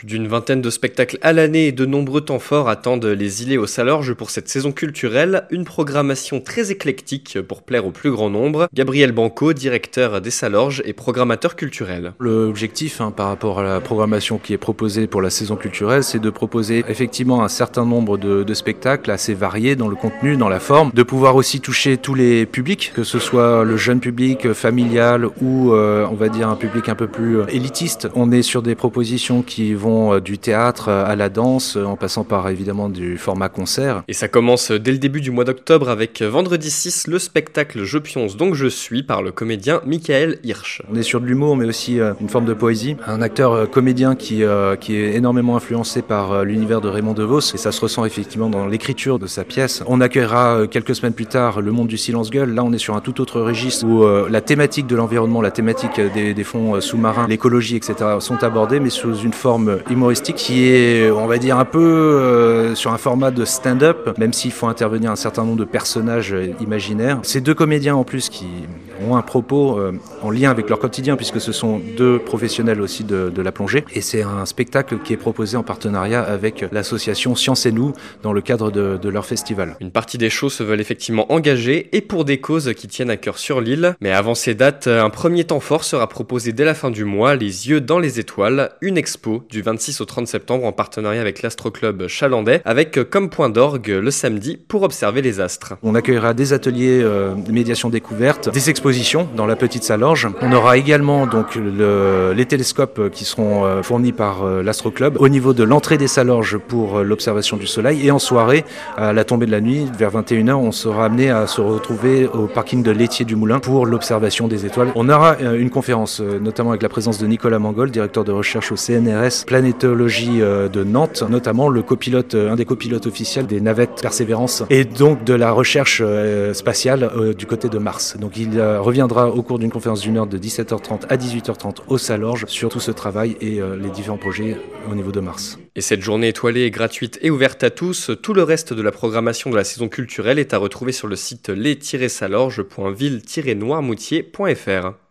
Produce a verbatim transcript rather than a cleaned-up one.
Plus d'une vingtaine de spectacles à l'année et de nombreux temps forts attendent les Îlets au Salorge pour cette saison culturelle. Une programmation très éclectique pour plaire au plus grand nombre. Gabriel Banco, directeur des Salorges et programmateur culturel. L'objectif hein, par rapport à la programmation qui est proposée pour la saison culturelle, c'est de proposer effectivement un certain nombre de, de spectacles assez variés dans le contenu, dans la forme, de pouvoir aussi toucher tous les publics, que ce soit le jeune public familial ou euh, on va dire un public un peu plus élitiste. On est sur des propositions qui vont du théâtre à la danse, en passant par évidemment du format concert. Et ça commence dès le début du mois d'octobre avec vendredi six, le spectacle Je pionce donc je suis par le comédien Michael Hirsch. On est sur de l'humour mais aussi une forme de poésie. Un acteur comédien qui, euh, qui est énormément influencé par l'univers de Raymond DeVos et ça se ressent effectivement dans l'écriture de sa pièce. On accueillera quelques semaines plus tard Le Monde du Silence-Gueule. Là on est sur un tout autre registre où euh, la thématique de l'environnement, la thématique des, des fonds sous-marins, l'écologie, et cetera sont abordées mais sous une forme humoristique qui est, on va dire, un peu euh, sur un format de stand-up, même s'il faut intervenir un certain nombre de personnages imaginaires. Ces deux comédiens en plus qui ont un propos euh, en lien avec leur quotidien puisque ce sont deux professionnels aussi de, de la plongée et c'est un spectacle qui est proposé en partenariat avec l'association Science et Nous dans le cadre de, de leur festival. Une partie des shows se veulent effectivement engagés et pour des causes qui tiennent à cœur sur l'île. Mais avant ces dates, un premier temps fort sera proposé dès la fin du mois, Les Yeux dans les Étoiles, une expo du vingt-six au trente septembre en partenariat avec l'Astro-Club Chalandais, avec comme point d'orgue le samedi pour observer les astres. On accueillera des ateliers euh, de médiation découverte, des expositions dans la petite Salorge. On aura également donc le, les télescopes qui seront euh, fournis par euh, l'Astro-Club au niveau de l'entrée des Salorges pour euh, l'observation du soleil et en soirée, à la tombée de la nuit, vers vingt et une heures, on sera amené à se retrouver au parking de l'Étier du Moulin pour l'observation des étoiles. On aura euh, une conférence, euh, notamment avec la présence de Nicolas Mangol, directeur de recherche au C N R S Planétologie euh, de Nantes, notamment le copilote, euh, un des copilotes officiels des navettes Persévérance et donc de la recherche euh, spatiale euh, du côté de Mars. Donc il euh, reviendra au cours d'une conférence d'une heure de dix-sept heures trente à dix-huit heures trente au Salorge sur tout ce travail et euh, les différents projets au niveau de Mars. Et cette journée étoilée est gratuite et ouverte à tous. Tout le reste de la programmation de la saison culturelle est à retrouver sur le site les tiret salorge point ville tiret noirmoutier point f r.